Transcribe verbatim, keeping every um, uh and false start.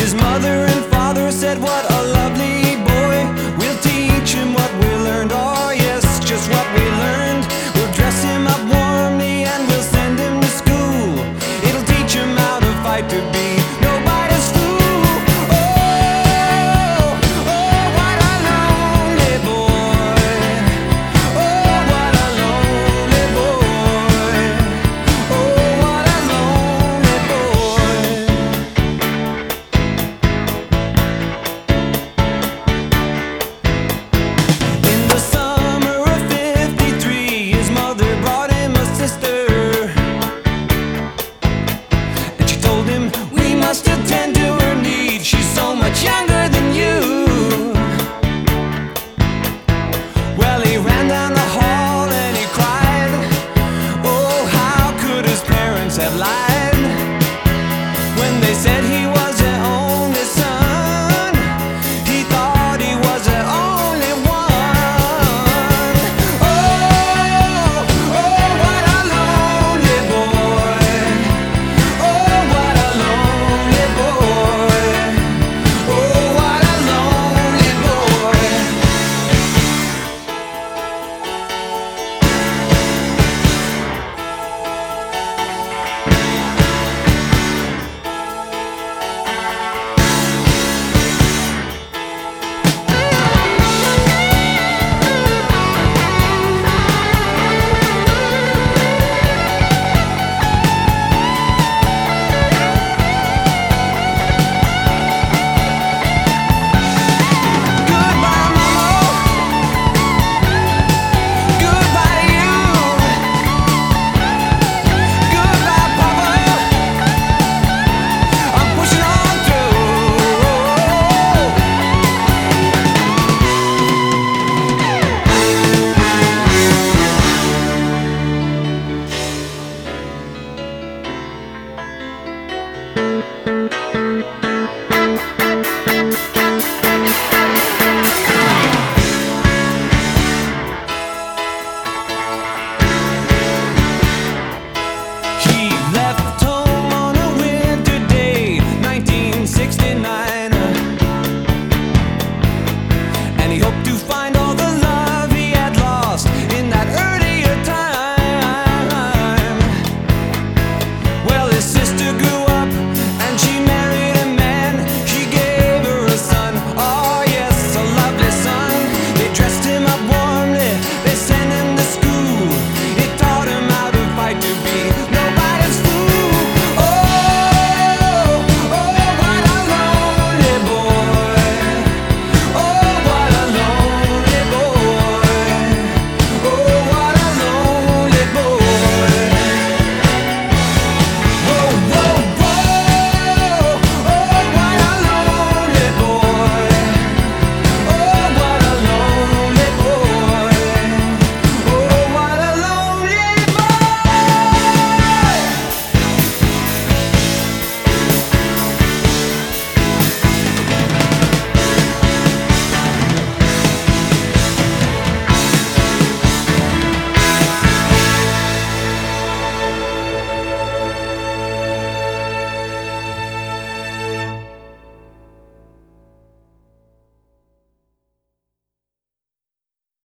His mother and father said, what a lovely boy. We'll teach him what we learned. Oh yes, just what we learned. We'll dress him up warmly and we'll send him to school. It'll teach him how to fight to be nobody's fool. Oh, oh, what a lonely boy. Oh, what a lonely boy. Oh, what a lonely boy. In the summer of fifty-three, his mother brought him a sister, and she told him, we must attend to her needs. She's so much younger than you. Well, he ran down the hall and he cried. Oh, how could his parents have lied when they said he was their only son? He thought he was their only one. Oh, oh, what a lonely boy. Oh, what a lonely boy. Oh, what a lonely boy. Goodbye, Mama. Goodbye to you. Goodbye, Papa. I'm pushing on through.